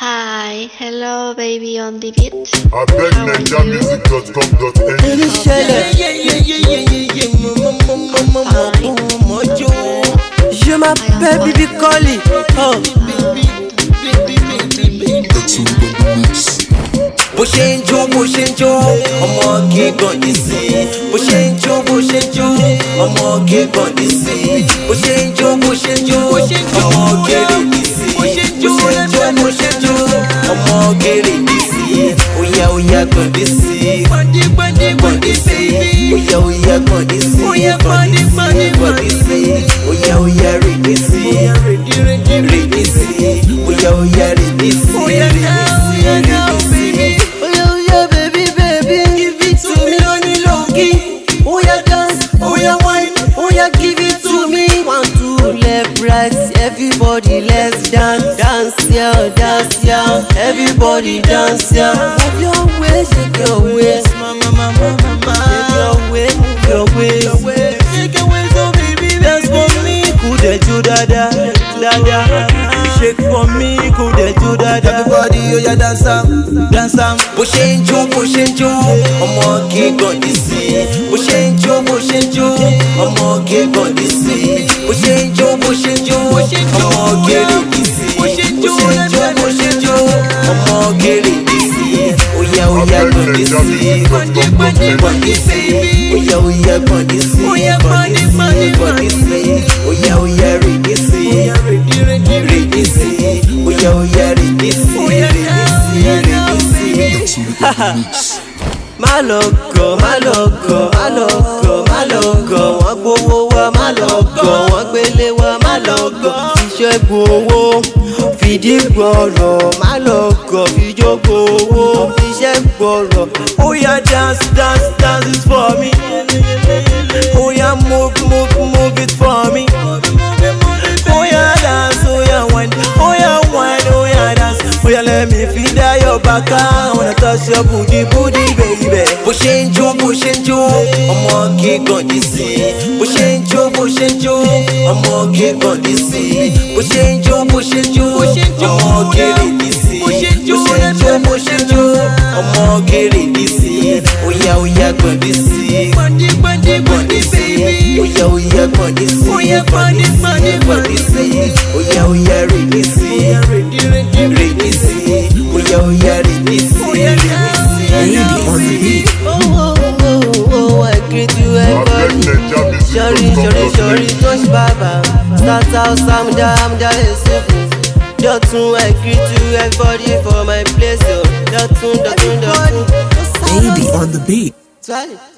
Hi, hello baby on the beat. I beg NigerMusic.com.ng. Je m'appelle Bibi Collie. Bó ṣe ń jó, ọmọge gan ní sí. Bó ṣe ń jó, ọmọge gan ní sí. Bó ṣe ń jó, ọmọge rè ní sí. Bó ṣe ń jó, ọmọge rè ní sí. Oya oya gan ní sí. Gan ní sí. Oya oya gan ní sí. Gan ní sí. Oya oya rè ní sí. Rè ní sí. Oya oya rè ní sí. Rè ní sí. Everybody let's dance yeah. Everybody dance yeah. Move your waist, shake your waist, mama. Shake your waist, shake your waist, oh baby, dance for me. Kude ju dada. Shake for me, kude ju dada. Everybody, oh yeah, dance am. Bó ṣe ń jó, ọmọge gan ní sí. Bó ṣe ń jó, ọmọge gan ní sí. Bó ṣe ń jó, ọmọge rè ní sí. Bó ṣe ń jó, ọmọge rè ní sí. Oya oya gan ní sí. Gan ní sí. Oya oya gan ní sí. Gan ní sí. Oya oya rè ní sí. Rè ní sí. Oya oya rè ní sí. Rè ní sí. Má lọ gọ̀, wọ́n gbowó wá, má lọ gọ̀, wọ́n gbélé wá, má lọ gọ̀. Fiṣẹ́ gbowó, fìdí gbọ̀rọ̀, má lọ gọ̀, fìjó gbowó, fiṣẹ́ gbọ̀rọ̀. Oya dance it for me. Oya move it for me. Oya dance, oya wine, oya dance. Oya let me feel that your back, I wanna touch your booty, baby. Bó ṣe ń jó, ọmọge gan ní sí. Bó ṣe ń jó, ọmọge gan ní sí. Bó ṣe ń jó, ọmọge rè ní sí. Bó ṣe ń jó, ọmọge rè ní sí. Oya oya gan ní sí. Gan ní sí. Oya oya gan ní sí. Gan ní sí. Oya oya rè ní sí. Rè ní sí. Oya oya rè ní sí. Lady on the beat. I greet you everybody. Shorty, touch baba. Start out Samja Yusufu. Dotun, I greet you everybody for my place. Dotun. Lady on the beat. Sorry.